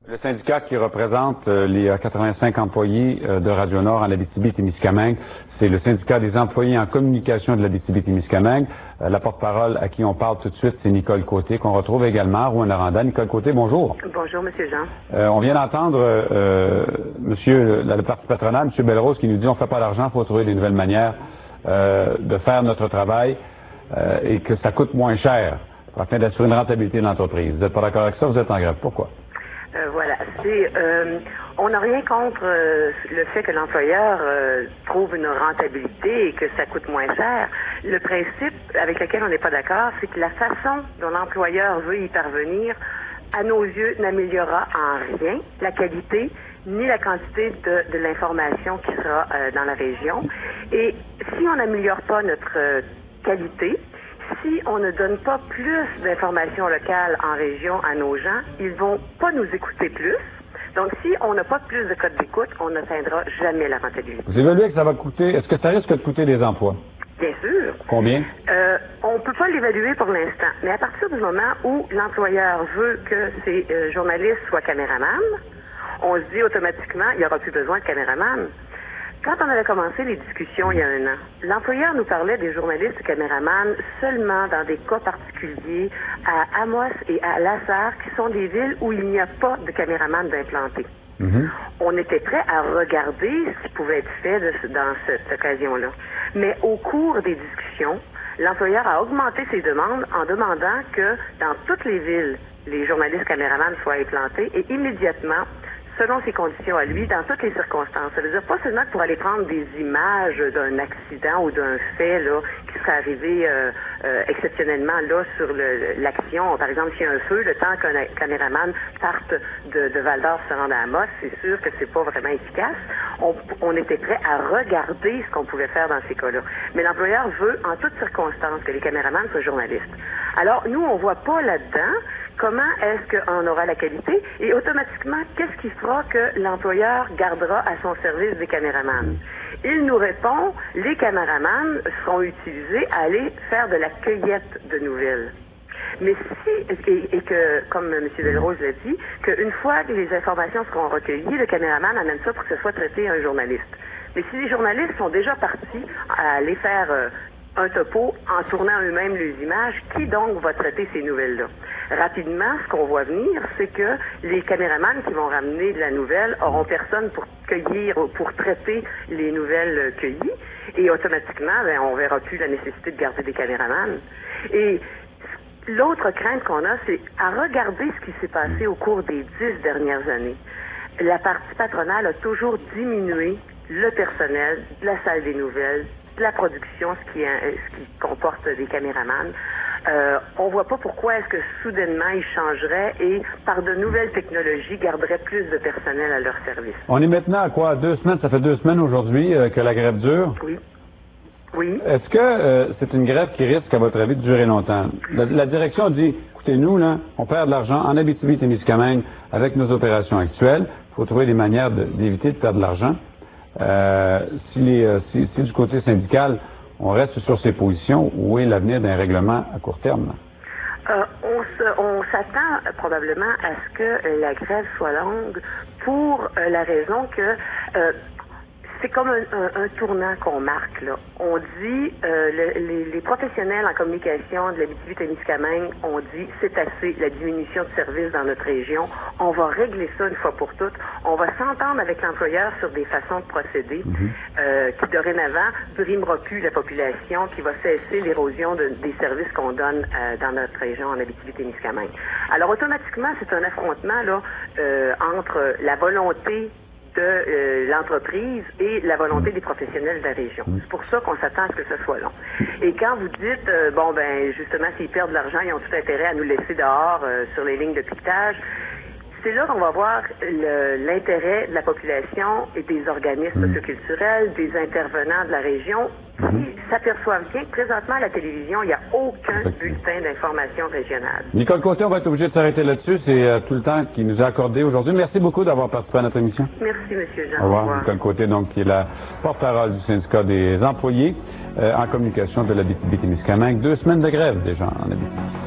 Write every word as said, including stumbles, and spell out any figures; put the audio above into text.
Le syndicat qui représente euh, les quatre-vingt-cinq employés euh, de Radio-Nord en Abitibi-Témiscamingue, c'est le syndicat des employés en communication de l'Abitibi-Témiscamingue. Euh, la porte-parole à qui on parle tout de suite, c'est Nicole Côté, qu'on retrouve également à Rouyn-Noranda. Nicole Côté, bonjour. Bonjour, M. Jean. Euh, on vient d'entendre euh, monsieur le, le parti patronal, M. Belrose, qui nous dit on ne fait pas d'argent, il faut trouver des nouvelles manières euh, de faire notre travail euh, et que ça coûte moins cher afin d'assurer une rentabilité de l'entreprise. Vous n'êtes pas d'accord avec ça? Vous êtes en grève. Pourquoi? Euh, voilà, c'est euh, on n'a rien contre euh, le fait que l'employeur euh, trouve une rentabilité et que ça coûte moins cher. Le principe avec lequel on n'est pas d'accord, c'est que la façon dont l'employeur veut y parvenir, à nos yeux, n'améliorera en rien la qualité ni la quantité de, de l'information qui sera euh, dans la région. Et si on n'améliore pas notre euh, qualité, si on ne donne pas plus d'informations locales en région à nos gens, ils vont pas nous écouter plus. Donc, si on n'a pas plus de codes d'écoute, on n'atteindra jamais la rentabilité. Vous évaluez que ça va coûter, est-ce que ça risque de coûter des emplois? Bien sûr. Combien? Euh, on ne peut pas l'évaluer pour l'instant. Mais à partir du moment où l'employeur veut que ses euh, journalistes soient caméramans, on se dit automatiquement, il n'y aura plus besoin de caméramans. Quand on avait commencé les discussions il y a un an, l'employeur nous parlait des journalistes et caméramans seulement dans des cas particuliers à Amos et à Lassar, qui sont des villes où il n'y a pas de caméramans d'implantés. Mm-hmm. On était prêt à regarder ce qui pouvait être fait de, dans cette occasion-là. Mais au cours des discussions, l'employeur a augmenté ses demandes en demandant que dans toutes les villes, les journalistes caméramans soient implantés et immédiatement, selon ses conditions à lui, dans toutes les circonstances. Ça veut dire pas seulement pour aller prendre des images d'un accident ou d'un fait là qui serait arrivé euh, euh, exceptionnellement là sur l'action. Par exemple, s'il y a un feu, le temps qu'un caméraman parte de, de Val-d'Or se rende à Amos, c'est sûr que c'est pas vraiment efficace. On, on était prêt à regarder ce qu'on pouvait faire dans ces cas-là. Mais l'employeur veut, en toutes circonstances, que les caméramans soient journalistes. Alors, nous, on voit pas là-dedans comment est-ce qu'on aura la qualité et automatiquement, qu'est-ce qui fera que l'employeur gardera à son service des caméramans? Il nous répond, les caméramans seront utilisés à aller faire de la cueillette de nouvelles. Mais si, et, et que, comme M. Belrose l'a dit, qu'une fois que les informations seront recueillies, le caméraman amène ça pour que ce soit traité à un journaliste. Mais si les journalistes sont déjà partis à aller faire euh, un topo en tournant eux-mêmes les images, qui donc va traiter ces nouvelles-là? Rapidement, ce qu'on voit venir, c'est que les caméramans qui vont ramener de la nouvelle auront personne pour cueillir, pour traiter les nouvelles cueillies, et automatiquement, ben, on verra plus la nécessité de garder des caméramans. Et l'autre crainte qu'on a, c'est à regarder ce qui s'est passé au cours des dix dernières années. La partie patronale a toujours diminué le personnel de la salle des nouvelles, de la production, ce qui, est, ce qui comporte des caméramans. Euh, on voit pas pourquoi est-ce que soudainement ils changeraient et par de nouvelles technologies garderaient plus de personnel à leur service. On est maintenant à quoi? Deux semaines? Ça fait deux semaines aujourd'hui euh, que la grève dure? Oui. Oui. Est-ce que euh, c'est une grève qui risque, à votre avis, de durer longtemps? La, la direction dit, écoutez, nous, là, on perd de l'argent en Abitibi-Témiscamingue avec nos opérations actuelles. Il faut trouver des manières d'éviter de, de perdre de l'argent. Euh, si, les, euh, si, si du côté syndical, on reste sur ses positions, où est l'avenir d'un règlement à court terme? Euh, on s'attend euh, probablement à ce que la grève soit longue pour euh, la raison que euh, c'est comme un, un, un tournant qu'on marque, là. On dit, euh, le, les, les professionnels en communication de l'Abitibi-Témiscamingue ont dit, c'est assez, la diminution de services dans notre région. On va régler ça une fois pour toutes. On va s'entendre avec l'employeur sur des façons de procéder mm-hmm. euh, qui, dorénavant, brimera plus la population, qui va cesser l'érosion de, des services qu'on donne euh, dans notre région en Abitibi-Témiscamingue. Alors, automatiquement, c'est un affrontement là euh, entre la volonté de euh, l'entreprise et la volonté des professionnels de la région. C'est pour ça qu'on s'attend à ce que ce soit long. Et quand vous dites, euh, bon, ben justement, s'ils perdent de l'argent, ils ont tout intérêt à nous laisser dehors euh, sur les lignes de piquetage, c'est là qu'on va voir l'intérêt de la population et des organismes socioculturels, des intervenants de la région qui s'aperçoivent bien que présentement à la télévision, il n'y a aucun bulletin d'information régionale. Nicole Côté, on va être obligé de s'arrêter là-dessus. C'est euh, tout le temps qui nous a accordé aujourd'hui. Merci beaucoup d'avoir participé à notre émission. Merci, M. Jean. Au revoir. Au revoir. Nicole Côté, donc, qui est la porte-parole du syndicat des employés euh, en communication de l'Abitibi-Témiscamingue. Deux semaines de grève déjà en Abitibi.